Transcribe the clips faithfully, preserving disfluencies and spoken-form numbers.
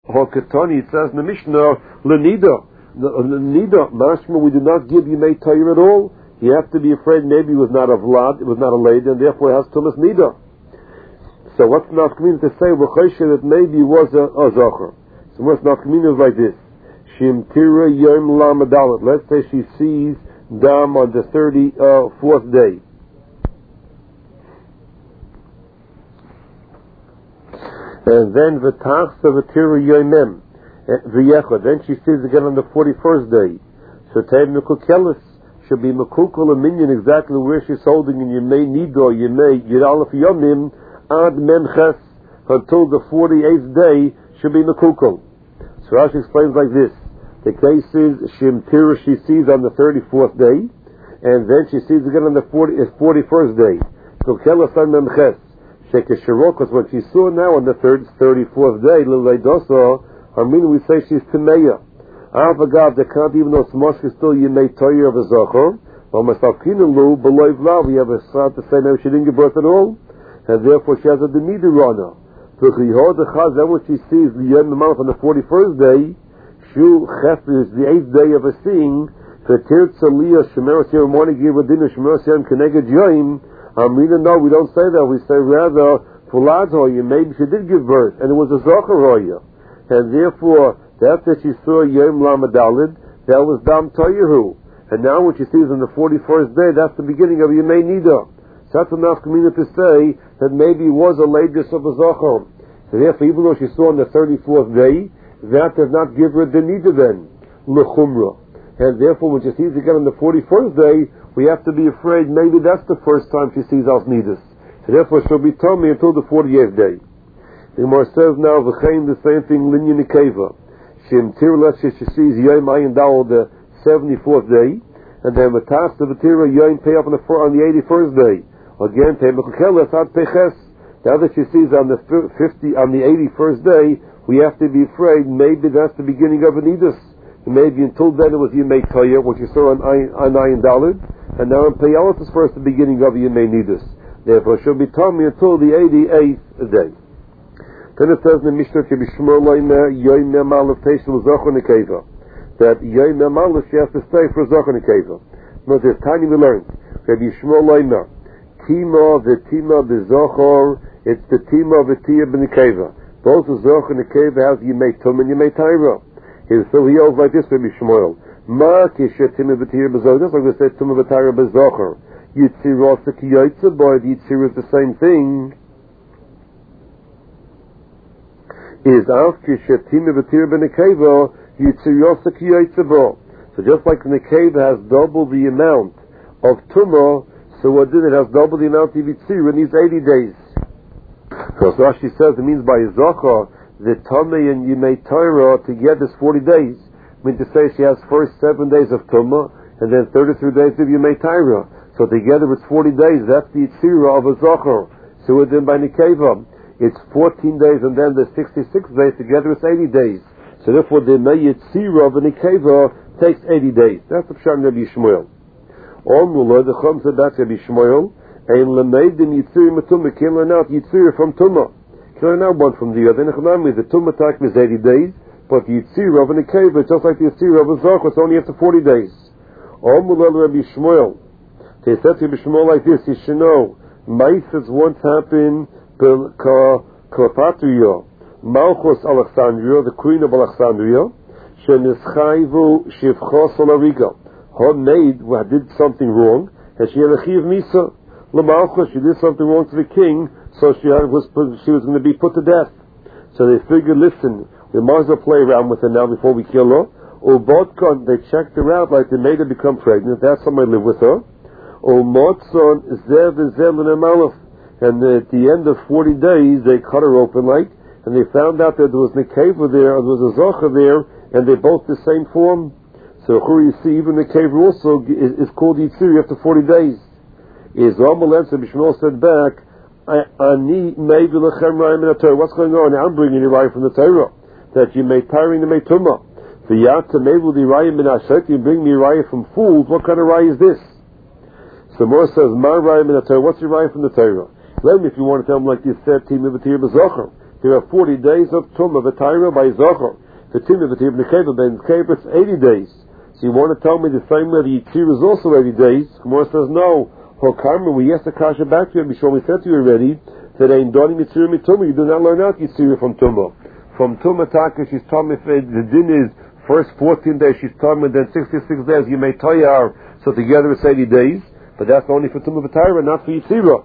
Hokatani, it says in the Mishnah, Lenida. Lenida, mashma, we do not give Yemei Torah at all. You have to be afraid maybe it was not a vlad, it was not a lady, and therefore it has tumas nida. So what's nafkamina to say? That maybe it was a, a zocher. So what's nafkamina is like this. Shimtira yom lamadalit. Let's say she sees dam on the thirty-fourth day. And then v'tachsa v'tira yomem v'yechad. Then she sees again on the forty-first day. So tev mekukelis. Should be mekukul a minion exactly where she's holding, and you may nido, you may yidalef yomim ad memches until the forty-eighth day should be mekukul. So Rashi explains like this: the case is shimtira she sees on the thirty-fourth day, and then she sees again on the forty-first day. Kukelas ad memches shekeshirokas when she saw now on the thirty-fourth day lileidosa. I mean we say she's timeya. Avagav, they can't even know Smosh is still Yemei Torah of a Zochor. Well, Masafkinalu, below Vlav, we have a son to say maybe she didn't give birth at all, and therefore she has a Demida Rana. Then when she sees the Yom Mount on the forty-first day, Shu Chefri is the eighth day of a seeing, for Tirtza Liya Shemeros Yom Morning Givadina Shemeros Yom Keneged Yoim. Amrina, no, we don't say that. We say rather, Fulad Hoya, maybe she did give birth, and it was a Zochor Hoya. And therefore, after she saw Yom Lamadalid, that was Dam Toyahu. And now when she sees on the forty-first day, that's the beginning of Yemei Nida. So that's enough community to say that maybe it was a latest of a Zochor. So therefore, even though she saw on the thirty-fourth day, that does not give her the Nida then, L'chumra. And therefore, when she sees again on the forty-first day, we have to be afraid maybe that's the first time she sees Al Nidas. So therefore, she'll be Tomei until the forty-eighth day. The Gemara says now, V'chein, the same thing, Linya Nikeva. Shimtir, let's say she sees Yom Ayin Dal the seventy-fourth day, and then Matas the Vatira Yom Pay up on the on the eighty-first day. Again, Teimakukeles Ad Peches. Now that she sees on the fifty on the eighty-first day, we have to be afraid maybe that's the beginning of an Edus. Maybe until then it was Yemei Toya, which you saw on on Ayin Dalid, and now in Peyalos is first the beginning of Yemei Nidus. Therefore, she'll be Tomei until the eighty-eighth day. Then it says in the Mishnah, that Yom Malach she has to stay for Zochor Nekeva. No, there's tiny we learned. Rabbi Yishmael Loimer, Tima v'Tima b'Zochor, it's the Tima v'Tia b'Nekeva. Both the Zochor Nekeva has Yemei Tum and Yemei Taira. So he holds like this, Rabbi Yishmael. Ma kisha Tima v'Tia b'Zochor. Just like we say Tima v'Taira b'Zochor. Yitzir also kiyotza, boy, Yitzir is the same thing. Is after shetima v'tir b'nekeva yitziryosa kiyatzavo. So just like the nekeva has double the amount of tumah, so what did it has double the amount of yitzir in these eighty days. So Rashi says it means by zocha the tamei and yemei Torah together is forty days. I mean to say she has first seven days of tumah and then thirty-three days of yemei Torah. So together it's forty days. That's the yitzir of a zocha. So within by nekeva. It's fourteen days, and then the sixty-six days together. It's eighty days. So therefore, the Meyitzira of an Ikeva takes eighty days. That's the Pshat Rabbi Yishmael. All Mullah the Chum said that's Rabbi Yishmael. And Lemeidim Yitzir Matumah can learn out Yitzir from Tumah. Can learn out one from the other. Nechanami the Tumah time is eighty days, but the Yitzir of an Ikeva just like the Yitzir of a Zochor, it's only after forty days. All Mullah Rabbi Yishmael. They said to Rabbi Yishmael like this: you should know, Maisas once happened. Cleopatra, Malchus Alexandria, the queen of Alexandria, Shenischaivu Shivchos Olariga. Her maid did something wrong, and she had a chiv misa. LaMalchus, she did something wrong to the king, so she had, was she was going to be put to death. So they figured, listen, we might as well play around with her now before we kill her. Ubodkon, they checked her out like they made her become pregnant. That's somebody live with her. Umotzon Zev Zev Malach. And at the end of forty days, they cut her open like, and they found out that there was Nekeva there, and there was a Zocha there, and they're both the same form. So here you see, even Nekeva also is, is called Yitzir after forty days. Is Amalem, so Bishmael said back, Ani maybe lechem rayim in the Torah. What's going on? I'm bringing you right from the Torah, that you may tiring the Meituma. The Yata maybe the rayim in Ashet, you bring me rayim from fools. What kind of rayim is this? So Mor says, my rayim in the Torah. What's your rayim from the Torah? Let me, if you want to tell them like you said, Tima v'Tir b'Zochor. there are forty days of Tumah V'Taira by Zocher. The Tumah V'Taira Nekeva Ben Nekeva, it's eighty days. So you want to tell me the same way the Yitzir is also eighty days? Gemara says no. Hokarma, we asked the Kasha back to you, before we said to you already, that ain't Doni Yitzir Mitumah, you do not learn out Yitzir from Tumah. From Tumah Taka, she's telling me the din is first fourteen days, she's telling me then sixty-six days, you may tayar, so together it's eighty days, but that's only for Tumah V'Taira, not for Yitzirah.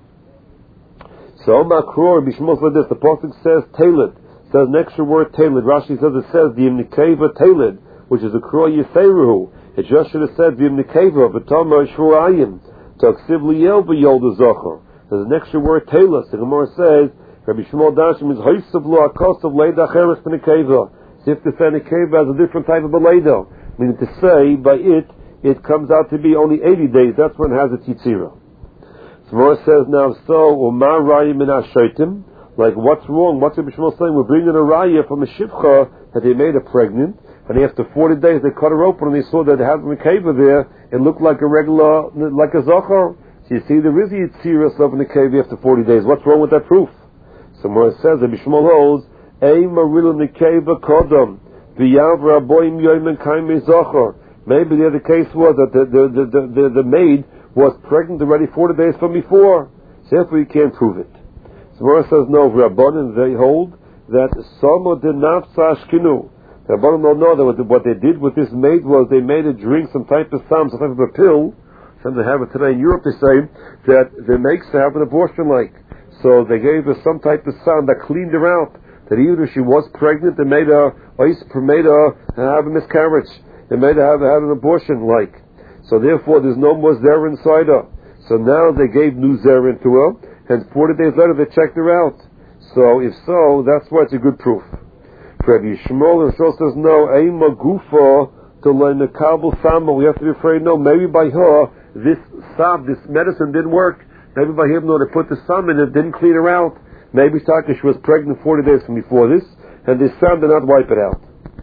So Makror Bishmos like this. The pasuk says Talid. Says an extra word Talid. Rashi says it says the Imnikeva Talid, which is a Kror Yiseiruhu. It just should have said the Imnikeva V'Tama Shurayim Taksiv Liyel B'Yolda Zocher. There's an extra word Talid. The Gemara says Rabbi Shmuel Dashim is Hoysav Lo Akosav Leida Cheres B'Nikeva. So if the Nikeva has a different type of a Leida, meaning to say by it it comes out to be only eighty days. That's when it has its Yitzirah. Gemara says now, so Umar Raya Min Ashaitim, like what's wrong? What's the Bishmal saying? We're bringing a Raya from a Shivcha that they made her pregnant, and after forty days they cut her open and they saw that it had a Nekeva there. It looked like a regular, like a Zochar. So you see, there is a Yitzirah of a Nekeva after forty days. What's wrong with that proof? So Gemara says that Bishmal holds Ei Marila Nekeva Kodam V'Yav Raboim Yoimen Kaimei Zochar. Maybe the other case was that the the the the, the, the maid was pregnant already forty days from before. So therefore you can't prove it. So Gemara says no, Rabbanan they hold that Samo did not Sashkinu. The Rabbanan don't know that what they did with this maid was they made her drink some type of sam, some type of a pill. Some they have it today in Europe, they say, that they makes her have an abortion like. So they gave her some type of sam that cleaned her out. That even if she was pregnant, they made her, made her have a miscarriage. They made her have, have an abortion like. So therefore, there's no more zera inside her. So now they gave new zera into her, and forty days later they checked her out. So if so, that's why it's a good proof. Rabbi Shmuel himself says no. Eima gufa to learn the kabel sama. We have to be afraid. No, maybe by her this sab, this medicine didn't work. Maybe by him, no, they put the sam in it, didn't clean her out. Maybe Taka she was pregnant forty days from before this, and this sam did not wipe it out.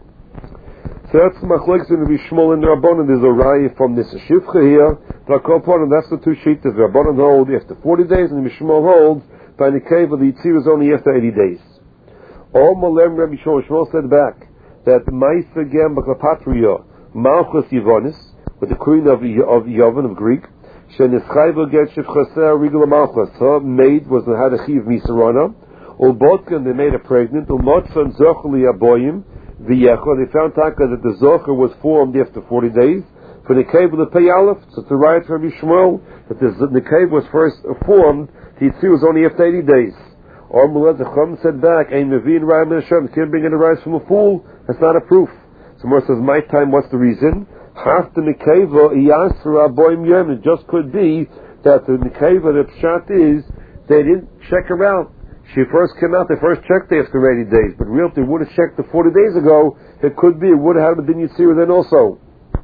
So that's Machlekes in Rabbi Shmuel and the Rabbanan. There's a raya from this Shivcha here. And that's the two sheets. The Rabbanan hold after forty days, and Rabbi Shmuel holds by the cave of the Yitzir is only after eighty days. All Malem Rabbi Shmuel, Shmuel said back that Maisa Gem B'Klapatria Malchus Yivonis, with the queen of of Yavon of Greek, Shenischayva Get Shivchaseh Rigula Malchus. Her maid was had a chiv misarana. Ulbotkan they made her pregnant. Ulmotzan Zochli Aboyim. The Yecha, they found Taka that the Zocher was formed after forty days. For the cave of the Pei Aleph, so to write from Yishmael that the, the cave was first formed, the Yitzir was only after eighty days. Or Mulad Zecham said back, Ein Mevin Raya Min Hashem, can't bring in a rise from a fool, that's not a proof. So Mor says, my time, what's the reason? Half the Nekeva, Iyasra Boim Yom, it just could be that the Nekeva, the Pshat is, they didn't check her out. She first came out, they first checked after eighty days, but real, if they would have checked the forty days ago, it could be, it would have been Yitzir then also.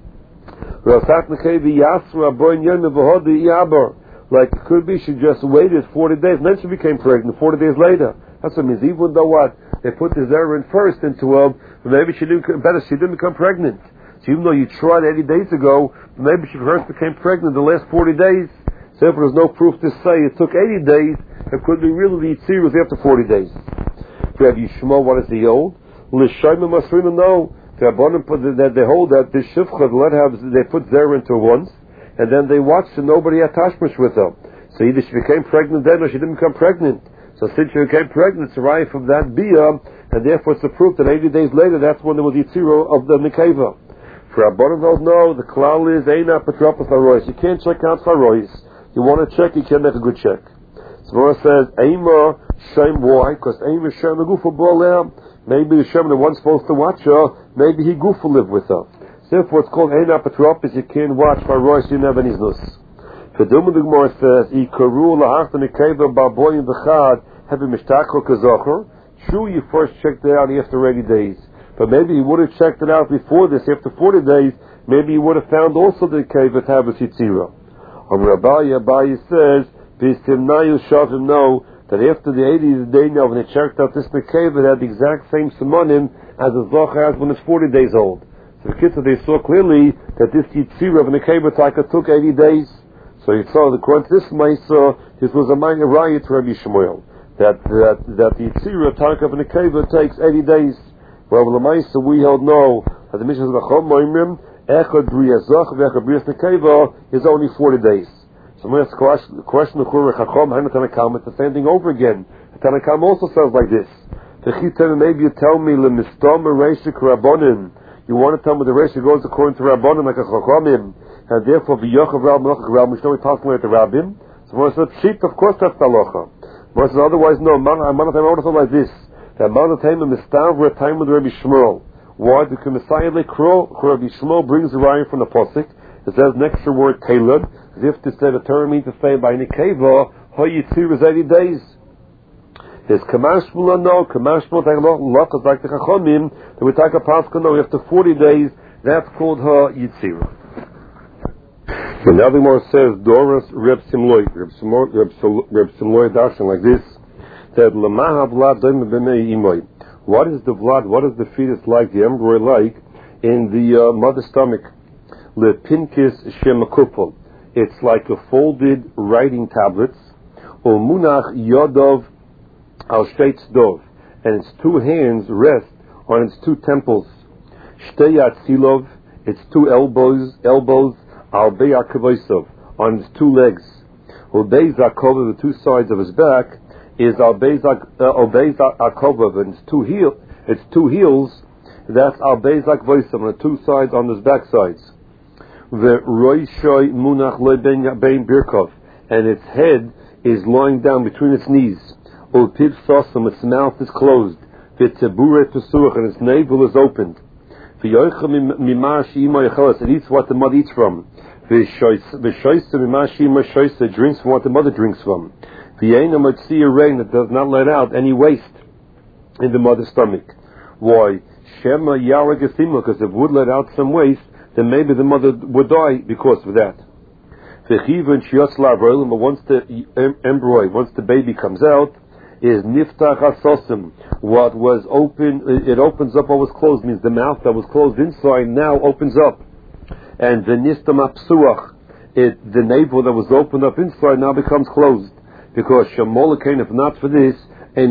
Like it could be, she just waited forty days, and then she became pregnant forty days later. That's what it means, even though what, they put the Zera in first into her, but maybe she didn't, better, she didn't become pregnant. So even though you tried eighty days ago, maybe she first became pregnant the last forty days. So if there's no proof to say it took eighty days, it could be really the Yitzir was after forty days. Rabbi Yishmael, what is the old? L'shayim masrina no. The Rabbanim put that they hold that this shivcha let have they put zera into once, and then they watched and nobody had tashmish with her. So either she became pregnant then or she didn't become pregnant. So since she became pregnant, it's arrived from that bia, and therefore it's a proof that eighty days later that's when there was Yitzir of the Nekeva. For Rabbanim knows no, the klal is eina patropos harois. You can't check out harois. You want to check, you can't make a good check. So Gemara says, Eima Shem, why? Because Eima Shem the Gufa Boleh. Maybe the Shem, the one supposed to watch her, maybe he Gufa live with her. So therefore it's called Eina Patropis, you can't watch for Rosh, you never need nus. Kedum the Gemara says, Ikaru lahachta nekeva baboyim v'chad hevi mishtachol kazocher. True, you first checked it out after eighty days. But maybe you would have checked it out before this, after forty days, maybe you would have found also the nekeva to have a Yitzira. On Rabbi Abaye says, Pistimnayu Shavim know that after the eightieth day now, when they checked out this Nekeva, it had the exact same simonim as a Zoch has when it's forty days old. So the kids, they saw clearly that this Yitzira of Nekeva Taka took eighty days. So you saw, according to this Maisa, this was a minor riot to Rabbi Shmuel. that that that the Yitzira Tarka of Nekeva takes eighty days. Well, the Lamaisa we hold no that the Mishnah of the Chom Moimrim Echad Briyazach V'Echad Briyas Nekeva is only forty days. So I'm going to ask the question of Chur Chachom Hainu Tanakam. It's the same thing over again. The Tanakam also says like this. Maybe you tell me Lemistom Reishik Rabbonim. You want to tell me the Reishik goes according to Rabbonim like a Chachomim, and therefore V'Yochav Rab Melachik Rab Mishnah we pass like the Rabbim. So when I said sheep, of course that's the halacha. When I said otherwise, no. Man, I want to tell like this. The man of time is mistav for a time with Rabbi Shmuel. Why? Because Messiah Lekro, Rabbi Shmuel brings the raya from the posik. It says next to the word Caleb, as if to say the Torah means to say by Nekeva, Ho Yitzir is eighty days. There's Kamash Shmuel no, Kamash Shmuel take a lot of like the Chachomim, that we take a Pascha no, after forty days, that's called Ho Yitzir. And now the Gemara says, Doris Reb Simloi, Reb Simloi darshan like this, that Lamaha Vlad Doim B'mei Imoy. What is the Vlad, what is the fetus like, the embryo like, in the uh, mother's stomach? Le Pinkis Shemakupol. It's like a folded writing tablets, or Munach Yodov Al Shteitz Dov, and its two hands rest on its two temples. Shteyat Silov, its two elbows, elbows, Al Be'ak Kavoisov, on its two legs. Ubeiz Akova, the two sides of his back, is Al Beiz Akova, and its two heel, its two heels, that's Al Beiz Akvoisov, on the two sides on his back sides. The Roishoy Munach Le Bein Birkov, and its head is lying down between its knees. Ulpiv Sosam, its mouth is closed. V'tzebure Tesuach, and its navel is opened. V'yoichem Mimar She'ima Yecheles, it eats what the mother eats from. V'shoyse Mimar She'ima Shoyse, drinks from what the mother drinks from. V'yeina Motzia Rein, that does not let out any waste in the mother's stomach. Why? Shema Yaragasima, because if it would let out some waste, then maybe the mother would die because of that. But once the embryo, once the baby comes out, is niftach hasosim. What was open, it opens up what was closed, means the mouth that was closed inside now opens up. And the nistam apsuach, it the navel that was opened up inside now becomes closed. Because shamolakain, if not for this, and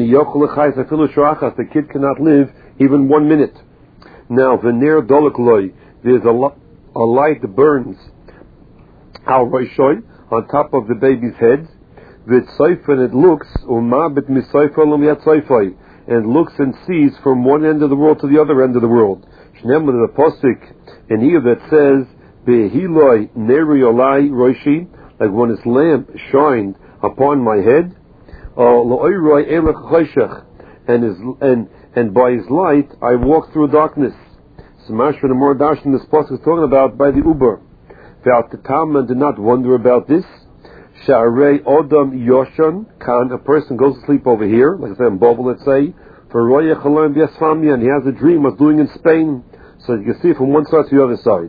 the kid cannot live even one minute. Now, vener dolakloi, there's a, lo- a light that burns al roishoy, on top of the baby's head. And it looks, and looks and sees from one end of the world to the other end of the world. Shneim the posik in here that says, Behiloi neri olai roishi, like when his lamp shined upon my head, and his and and by his light I walk through darkness. Smash and more darshan this posuk is talking about by the Uber. Ve'al did not wonder about this. Sha'arei Odam Yoshan Kan, a person goes to sleep over here, like I said in Bobo, let's say, for Roya Chalam Biasfamia, and he has a dream of doing in Spain, so you can see from one side to the other side.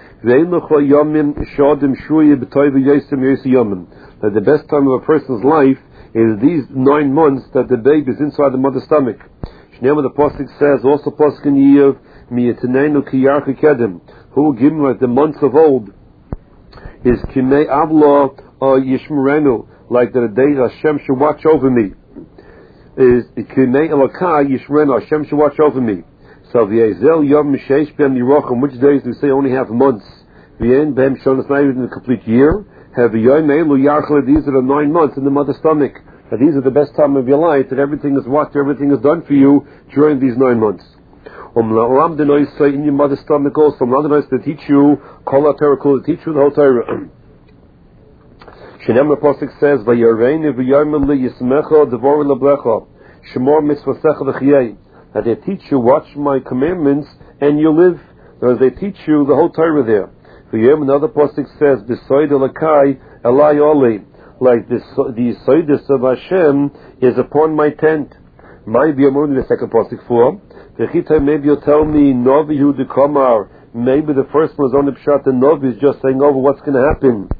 That the best time of a person's life is these nine months that the baby is inside the mother's stomach. Shnei the Pasuk says, also Pasuk in Yiv, Miyatanenu Kiyarcha Kedem, who will give him like the months of old, is Kimei Avlo or Yishmerenu, like that a day Hashem should watch over me. Is Kimei Elokai Yishmerenu, Hashem should watch over me. So V'yezel Yom Mishesh B'em Yirochim, which days do we say only have months? V'yen B'em Shonas, not even a complete year. Have V'yoy Me'elu Yarchel, these are the nine months in the mother's stomach. That these are the best time of your life, that everything is watched, everything is done for you during these nine months. Um la'olam denois say in your mother's stomach also, um la'olam to teach you, kol ha'torah, to teach you the whole Torah. Shenem Pasuk says, Vayareinu v'yomel li yismecha devor leblecha, shemor mitzvasecha v'chiyei, that they teach you, watch my commandments, and you live. As they teach you the whole Torah there. V'yom, another Pasuk says, B'soid elakai elai oli, like this, the Yisoidus of Hashem is upon my tent. My b'yomon, the second Pasuk for, V'chita, maybe you'll tell me, Novi hu dekomar, maybe the first one is only pshat, and Novi is just saying over what's going to happen.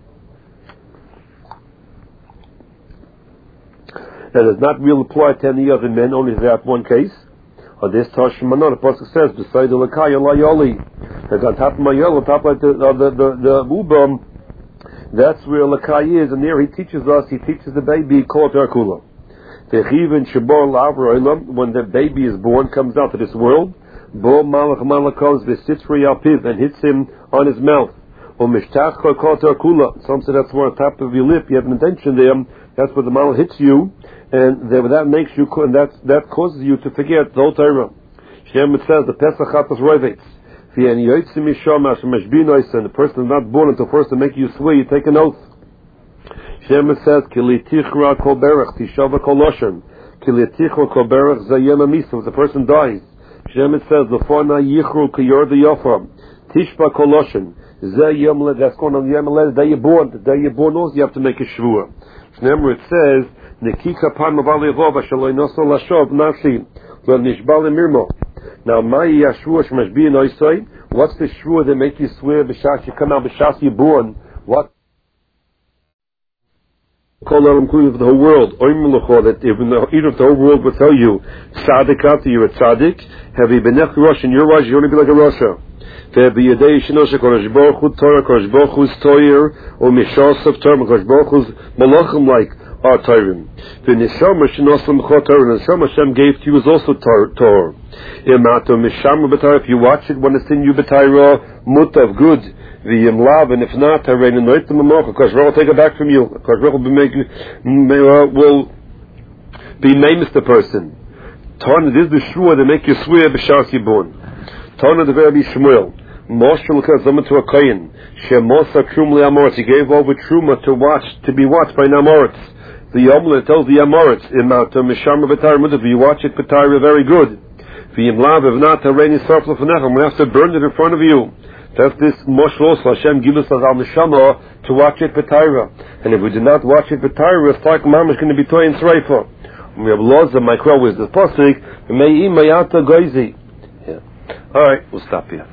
That does not really apply to any other men, only that one case. On this Tashmanah, the Pasuk says, beside the Lakaya Layoli, that on top of my yellow, on top of the uh, the the, the Ubam, that's where Lakai is, and there he teaches us, he teaches the baby, called Herkula. When the baby is born, comes out to this world, Bo Malach Malach comes, Vesitzri Alpiv, and hits him on his mouth. Some say that's more on top of your lip. You have an intention there. That's where the Malach hits you, and that makes you, and that that causes you to forget the whole Torah. Shem, it says the Pesach Chatas Roivets. And the person is not born until first to make you swear, you take an oath. Shem, it says Kili Tichra Kol Berach Tishava Kol Loshen. Kili Tichra Kol Berach Zayem Amisa. If the person dies, Shem, it says Lefona Yichru Kiyor the Yofa Tishba Kol Loshen. Zayem. That's going on the Yom the day you're born. The day you're born, also you have to make a shvua. Remember, it says Nekika Pan Mavali Vova Shaloi Noso Lashov Nafshi Lo Nishbal Mirmo. Now, my Yashua Shmashbi and Oisai, what's the shvua that make you swear b'shas you come out b'shas you're born? What? Call out including for the whole world. That even the either of the whole world will tell you, Tzaddik after you're a Tzaddik, have you been a Rosh in your Rosh, you're going to be like a Rasha. There be a day Shinosha Kodesh Baruch Hu Torah, Kodesh Baruch Hu's Toyer, or Mishas of Torah, Kodesh Baruch Hu's Malachim like our Torah. The Neshama Shinosam Chot Torah, and Neshama Hashem gave to you is also Torah. Imato Misham B'Torah, if you watch it when it's in you B'Torah, Mutav, good. The Yimlav, and if not, Harein and Noit the Mamoch, because will take it back from you. Because will be making, will be nameless the person. Tana, this is the shvua that make you swear b'shas yibun. Tana the very Shmuel. Moshe l'kas zama to a kayin. Shemosa trum le'amoritz. He gave over truma to watch, to be watched by Namoritz. The Yomle tells the Amoritz, Imata Misham B'Torah Mudav. If you watch it b'Torah, very good. V'yimlav, if not, Harein yisarf l'fanechem. We have to burn it in front of you. That's this Moshe also, Hashem gives us al neshama to watch it b'Torah. And if we do not watch it b'Torah, it's like Mama is going to be toy and tzreifa. We have laws of Micro with the Pasuk, Mei Mayata Goizi. Yeah. Alright, we'll stop here.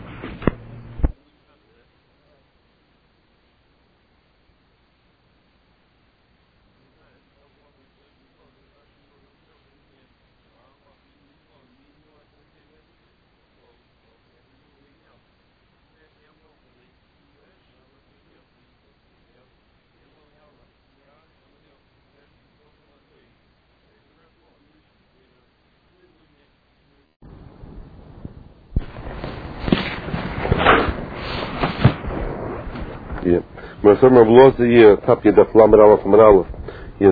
Yeah. Maar zeg maar, bloos die tapje dat lamer alles van alles.